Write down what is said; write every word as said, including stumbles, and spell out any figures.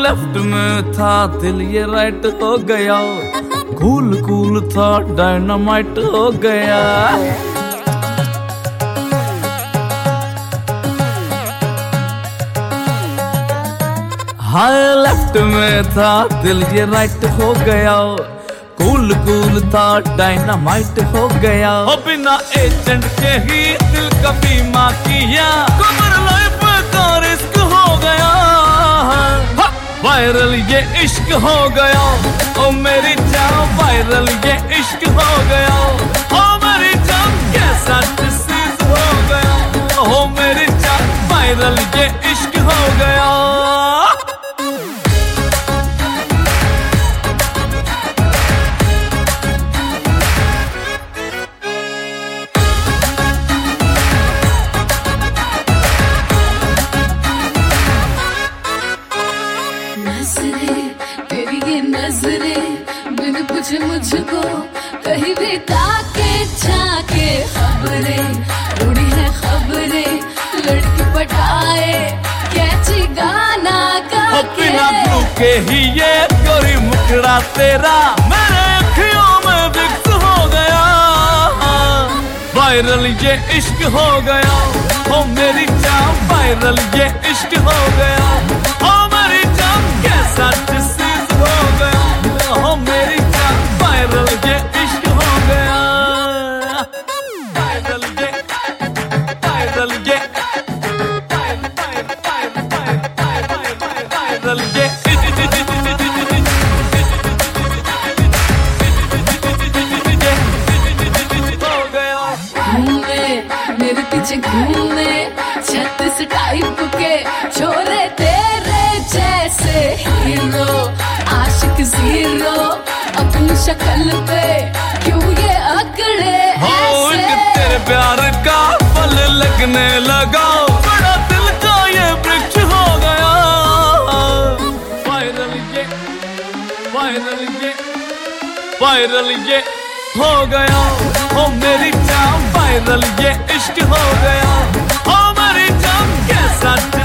Left में था दिल ये राइट हो गया, कूल कूल था डायनामाइट हो गया। हाय लेफ्ट में था दिल ये राइट हो गया, कूल कूल था डायनामाइट हो गया। और बिना एजेंट के ही दिल का बीमा किया, कमर लाइफ का रिस्क हो गया। वायरल ये इश्क हो गया, ओ मेरी जान वायरल ये इश्क हो गया। ओ मेरी जान कैसा डिसीज हो गया, ओ मेरी जान वायरल ये इश्क हो गया। तेरी ये नजरें बिन पूछे मुझको कहीं भी ताके झाके, खबरें उड़ी है खबरें, लड़की पटाए कैची गाना गा के। बिना रुके ही ये गोरी मुखड़ा तेरा मेरे अखियों में फिक्स हो गया। वायरल ये इश्क हो गया, ओ मेरी जान वायरल ये इश्क हो गया। ओ मेरी जान कैसा डिसीज हो गया, ओ मेरी जान वायरल ये इश्क हो गया। वायरल ये वायरल ये वायरल ये मेरे पीछे घूमे छत्तीस टाइप के छोरे तेरे जैसे हीरो, आशिक जीरो अपनी शक्ल पे क्यों ये अकड़े ऐसे। तेरे प्यार का फल लगने लगा, बड़ा दिल का ये वृक्ष हो गया। वायरल ये वायरल ये वायरल ये हो गया, ओ मेरी जान वायरल ये इश्क हो गया। ओ मेरी जान कैसा